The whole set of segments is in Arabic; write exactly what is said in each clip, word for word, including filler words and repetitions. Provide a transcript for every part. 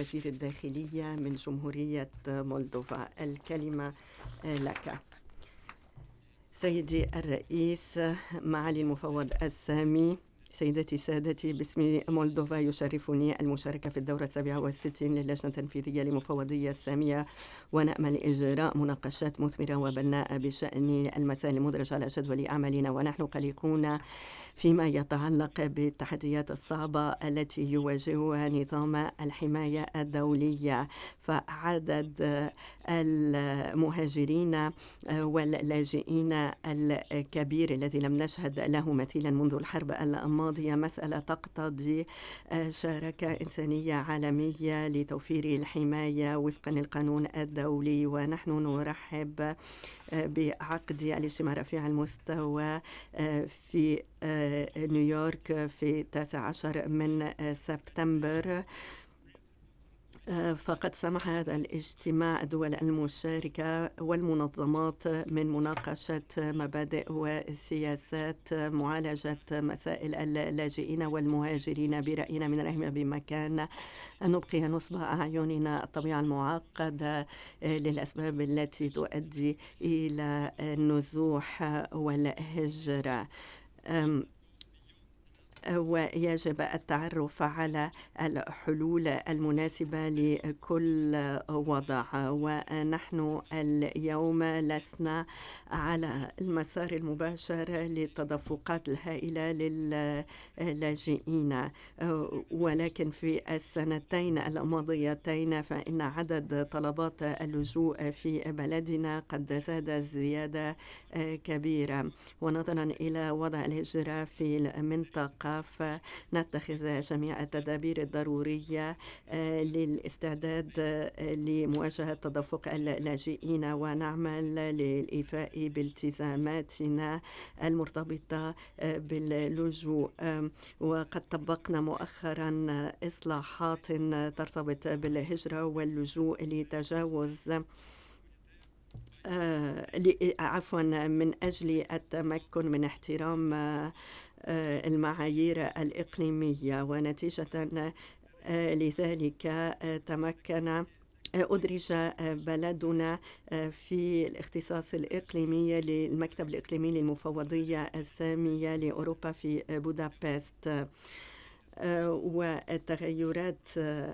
وزير الداخلية من جمهورية مولدوفا. الكلمة لك. سيدي الرئيس، معالي المفوض السامي، سيدتي سادتي، باسم مولدوفا يشرفني المشاركة في الدورة السابعة والستين للجنة التنفيذية لمفوضية السامية، ونأمل إجراء مناقشات مثمرة وبناءة بشأن المسائل المدرجة على جدول أعمالنا، ونحن قلقون فيما يتعلق بالتحديات الصعبة التي يواجهها نظام الحماية الدولية. فعدد المهاجرين واللاجئين الكبير الذي لم نشهد له مثيلا منذ الحرب الماضية مسألة تقتضي شراكة إنسانية عالمية لتوفير الحماية وفقا للقانون الدولي. ونحن نرحب بعقد الاجتماع رفيع المستوى في نيويورك في التاسع عشر من سبتمبر. فقد سمح هذا الاجتماع الدول المشاركة والمنظمات من مناقشة مبادئ وسياسات معالجة مسائل اللاجئين والمهاجرين. برأينا من الأهم بمكان أن نبقي نصب أعيننا الطبيعة المعقدة للأسباب التي تؤدي إلى النزوح والهجرة، ويجب التعرف على الحلول المناسبة لكل وضع. ونحن اليوم لسنا على المسار المباشر للتدفقات الهائلة للاجئين، ولكن في السنتين الماضيتين فإن عدد طلبات اللجوء في بلدنا قد زاد زيادة كبيرة. ونظرا إلى وضع الهجرة في المنطقة فنتخذ جميع التدابير الضرورية للاستعداد لمواجهة تدفق اللاجئين، ونعمل للإيفاء بالتزاماتنا المرتبطة باللجوء. وقد طبقنا مؤخرا إصلاحات ترتبط بالهجرة واللجوء لتجاوز عفوا من أجل التمكن من احترام المعايير الإقليمية. ونتيجة لذلك تمكن أدرج بلدنا في الاختصاص الإقليمي للمكتب الإقليمي للمفوضية السامية لأوروبا في بودابست. والتغيرات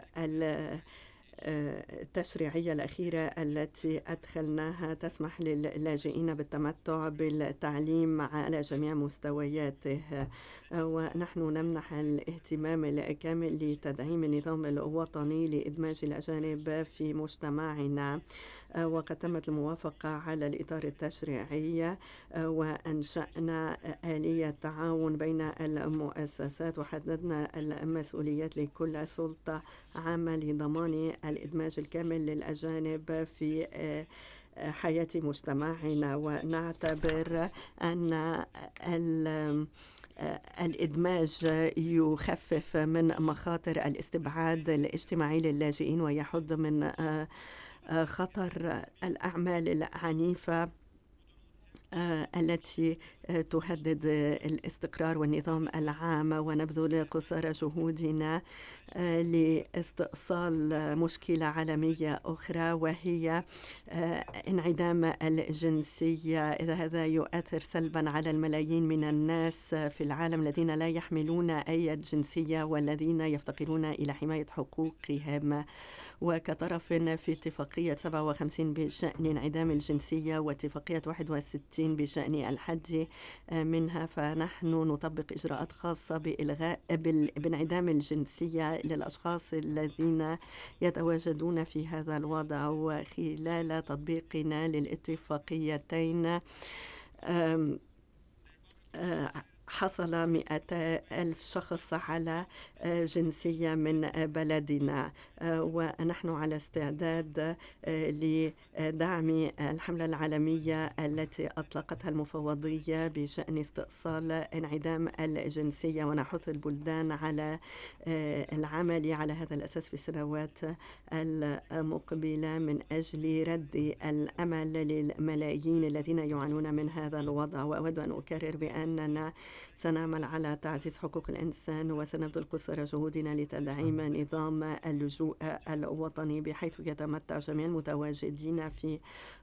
التشريعية الأخيرة التي أدخلناها تسمح للاجئين بالتمتع بالتعليم على جميع مستوياته، ونحن نمنح الاهتمام الكامل لتدعيم النظام الوطني لإدماج الأجانب في مجتمعنا. وقد تمت الموافقة على الإطار التشريعي، وأنشأنا آلية تعاون بين المؤسسات، وحددنا المسؤوليات لكل سلطة عامة لضمان الإدماج الكامل للأجانب في حياة مجتمعنا. ونعتبر أن الإدماج يخفف من مخاطر الاستبعاد الاجتماعي للاجئين، ويحد من خطر الأعمال العنيفة التي تهدد الاستقرار والنظام العام. ونبذل قصارى جهودنا لاستئصال مشكلة عالمية أخرى، وهي انعدام الجنسية. إذا هذا يؤثر سلبا على الملايين من الناس في العالم الذين لا يحملون أي جنسية والذين يفتقرون إلى حماية حقوقهم. وكطرف في اتفاقية سبعة وخمسين بشأن انعدام الجنسية واتفاقية واحد وستين بشأن الحد منها، فنحن نطبق إجراءات خاصة بإلغاء بانعدام الجنسية للأشخاص الذين يتواجدون في هذا الوضع. وخلال تطبيقنا للاتفاقيتين حصل مئتا ألف شخص على جنسية من بلدنا، ونحن على استعداد لدعم الحملة العالمية التي أطلقتها المفوضية بشأن استئصال انعدام الجنسية، ونحث البلدان على العمل على هذا الأساس في السنوات المقبلة من أجل رد الأمل للملايين الذين يعانون من هذا الوضع. وأود أن أكرر بأننا سنعمل على تعزيز حقوق الإنسان، وسنبذل قصارى جهودنا لتدعيم نظام اللجوء الوطني، بحيث يتمتع جميع المتواجدين في